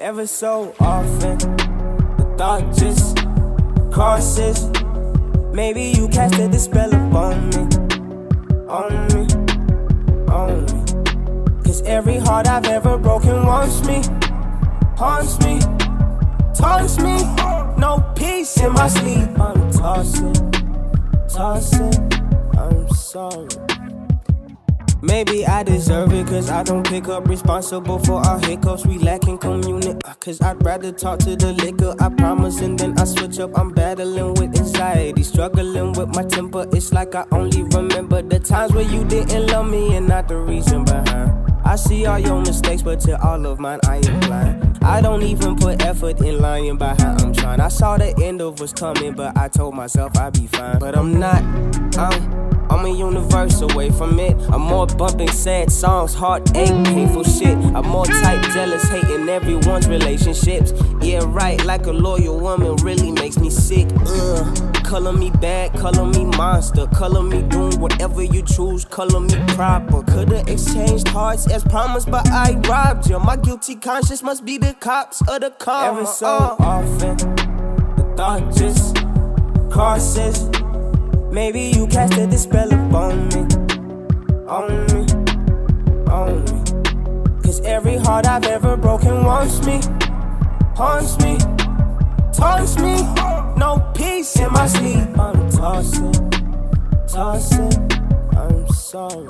Ever so often, the thought just crosses. Maybe you casted the spell upon me, on me, on me. Cause every heart I've ever broken wants me, haunts me, taunts me. No peace in my sleep. I'm tossing, tossing, I'm sorry. Maybe I deserve it, cause I don't pick up, responsible for our hiccups. We lacking community, cause I'd rather talk to the liquor. I promise, and then I switch up. I'm battling with anxiety, struggling with my temper. It's like I only remember the times where you didn't love me and not the reason behind. I see all your mistakes, but to all of mine I am blind. I don't even put effort in lying about how I'm trying. I saw the end of what's coming, but I told myself I'd be fine. But I'm not, I'm a universe away from it. I'm more bumping sad songs, heartache, painful shit. I'm more type jealous, hating everyone's relationships. Yeah, right, like a loyal woman really makes me sick. Color me bad, color me monster, color me doom, whatever you choose, color me proper. Could've exchanged hearts as promised, but I robbed you. My guilty conscience must be the cops of the karma. Ever so often, the thought just crosses. Maybe you casted the spell upon me, on me, on me. Cause every heart I've ever broken wants me, haunts me, taunts me. No peace in my sleep. I'm tossing, tossing, I'm sorry.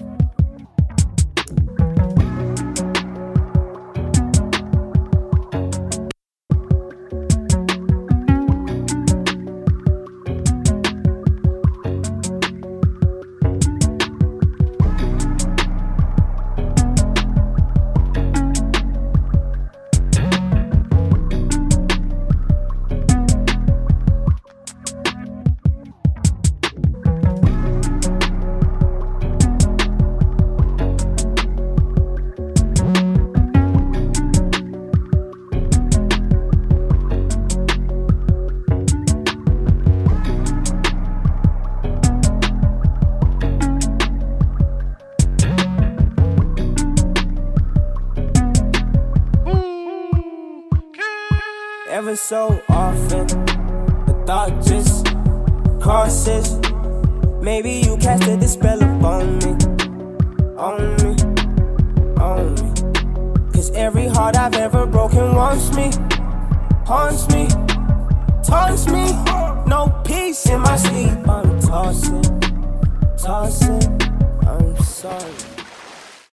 Ever so often, the thought just crosses. Maybe you casted the spell upon me, on me, on me. Cause every heart I've ever broken wants me, haunts me, taunts me. No peace in my sleep. I'm tossing, tossing, I'm sorry.